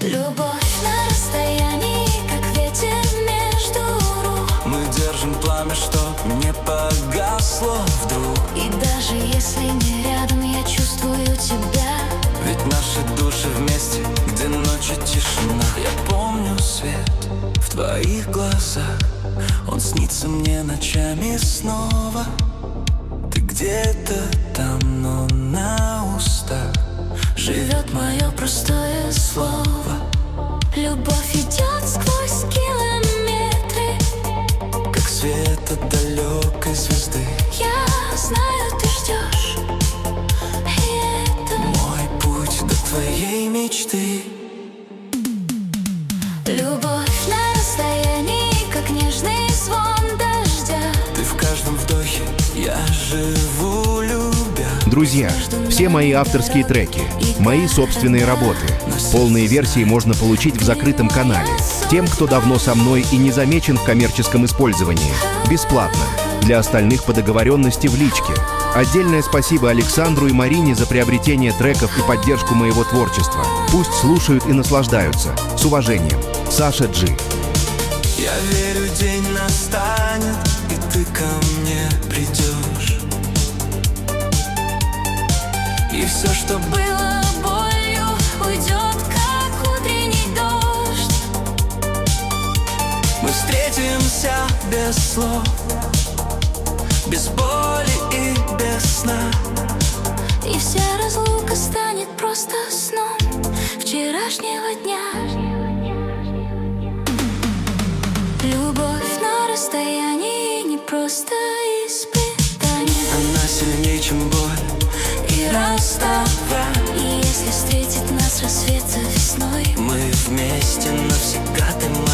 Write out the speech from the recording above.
Любовь на расстоянии, как ветер между рук. Мы держим пламя, чтоб не погасло вдруг. И даже если не рядом, я чувствую тебя. Ведь наши души вместе, где ночь и тишина. Я помню свет в твоих глазах. Он снится мне ночами снова. Ты где-то там, но на устах живет мое простое слово. Любовь идет сквозь километры, как свет от далекой звезды. Я знаю, ты ждешь, и это мой путь до твоей мечты. Любовь на расстоянии, как нежный звон дождя. Ты в каждом вдохе, я живу, любя. Друзья, все мои авторские треки, мои собственные работы. Полные версии можно получить в закрытом канале. Тем, кто давно со мной и не замечен в коммерческом использовании. Бесплатно. Для остальных по договоренности в личке. Отдельное спасибо Александру и Марине за приобретение треков и поддержку моего творчества. Пусть слушают и наслаждаются. С уважением. Саша G. Я верю, день настанет, и ты ко мне придешь. И все, что было болью, уйдет, как утренний дождь. Мы встретимся без слов, без боли и без сна. И вся разлука станет просто сном вчерашнего дня. Любовь на расстоянии не просто испытание. Она сильнее, чем боль и расставание. И если встретит нас рассвет за весной, мы вместе навсегда, ты моя.